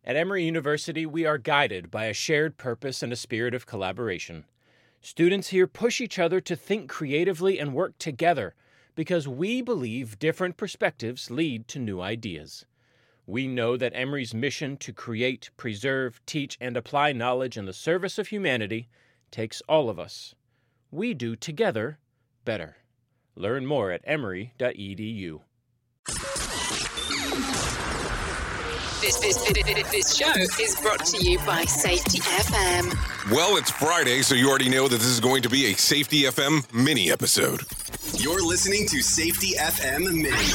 At Emory University, we are guided by a shared purpose and a spirit of collaboration. Students here push each other to think creatively and work together because we believe different perspectives lead to new ideas. We know that Emory's mission to create, preserve, teach, and apply knowledge in the service of humanity takes all of us. We do together better. Learn more at emory.edu. This show is brought to you by Safety FM. Well, it's Friday, so you already know that this is going to be a Safety FM mini episode. You're listening to Safety FM Mini.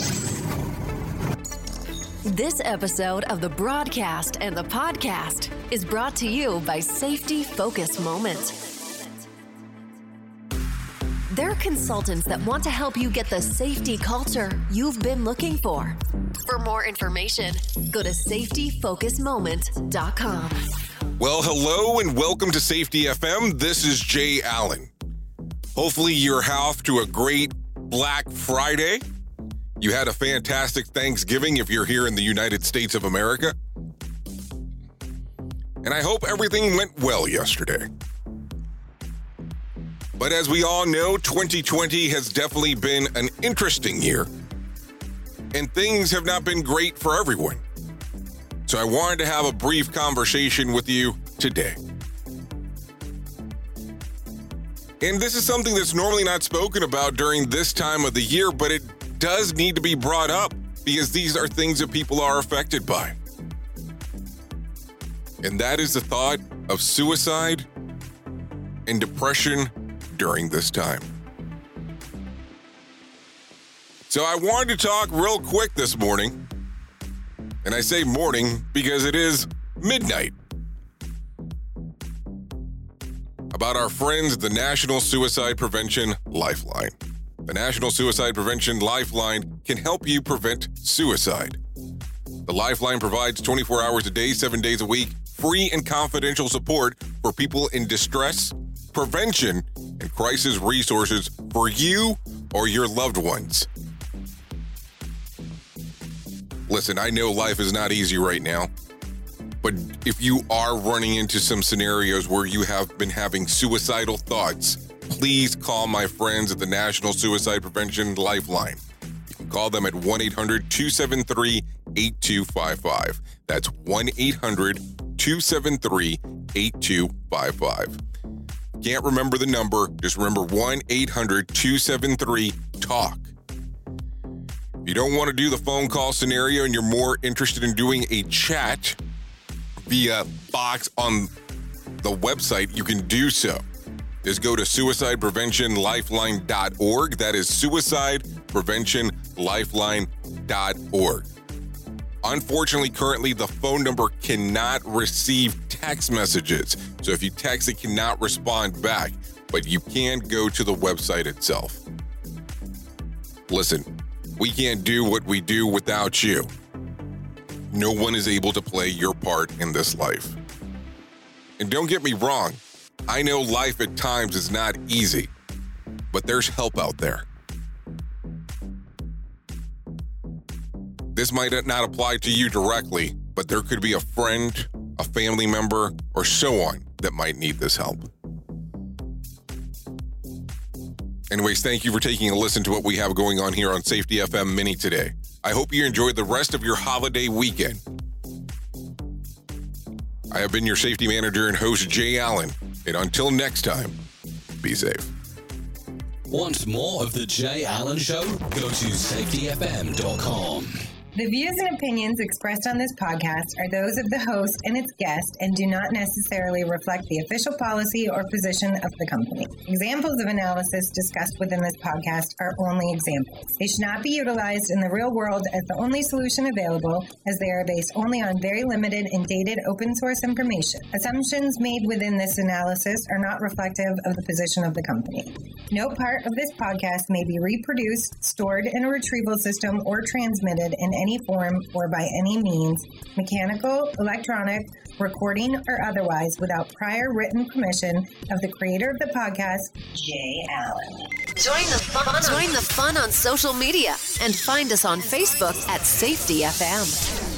This episode of the broadcast and the podcast is brought to you by Safety Focus Moment. They're consultants that want to help you get the safety culture you've been looking for. For more information, go to safetyfocusmoment.com. Well, hello and welcome to Safety FM. This is Jay Allen. Hopefully you're off to a great Black Friday. You had a fantastic Thanksgiving if you're here in the United States of America. And I hope everything went well yesterday. But as we all know, 2020 has definitely been an interesting year. And things have not been great for everyone. So I wanted to have a brief conversation with you today. And this is something that's normally not spoken about during this time of the year, but it does need to be brought up because these are things that people are affected by. And that is the thought of suicide and depression during this time. So I wanted to talk real quick this morning, and I say morning because it is midnight, about our friends at the National Suicide Prevention Lifeline. The National Suicide Prevention Lifeline can help you prevent suicide. The Lifeline provides 24 hours a day, 7 days a week, free and confidential support for people in distress, prevention, and crisis resources for you or your loved ones. Listen, I know life is not easy right now, but if you are running into some scenarios where you have been having suicidal thoughts, please call my friends at the National Suicide Prevention Lifeline. You can call them at 1-800-273-8255. That's 1-800-273-8255. Can't remember the number, just remember 1-800-273-TALK. If you don't want to do the phone call scenario and you're more interested in doing a chat via box on the website, you can do so. Just go to suicidepreventionlifeline.org. That is suicidepreventionlifeline.org. Unfortunately, currently, the phone number cannot receive text messages. So if you text, it cannot respond back, but you can go to the website itself. Listen, we can't do what we do without you. No one is able to play your part in this life. And don't get me wrong, I know life at times is not easy, but there's help out there. This might not apply to you directly, but there could be a friend, a family member, or so on that might need this help. Anyways, thank you for taking a listen to what we have going on here on Safety FM Mini today. I hope you enjoyed the rest of your holiday weekend. I have been your safety manager and host, Jay Allen, and until next time, be safe. Want more of The Jay Allen Show? Go to safetyfm.com. The views and opinions expressed on this podcast are those of the host and its guest and do not necessarily reflect the official policy or position of the company. Examples of analysis discussed within this podcast are only examples. They should not be utilized in the real world as the only solution available, as they are based only on very limited and dated open source information. Assumptions made within this analysis are not reflective of the position of the company. No part of this podcast may be reproduced, stored in a retrieval system, or transmitted in any form or by any means, mechanical, electronic, recording, or otherwise, without prior written permission of the creator of the podcast, Jay Allen. Join the fun on social media and find us on Facebook at Safety FM.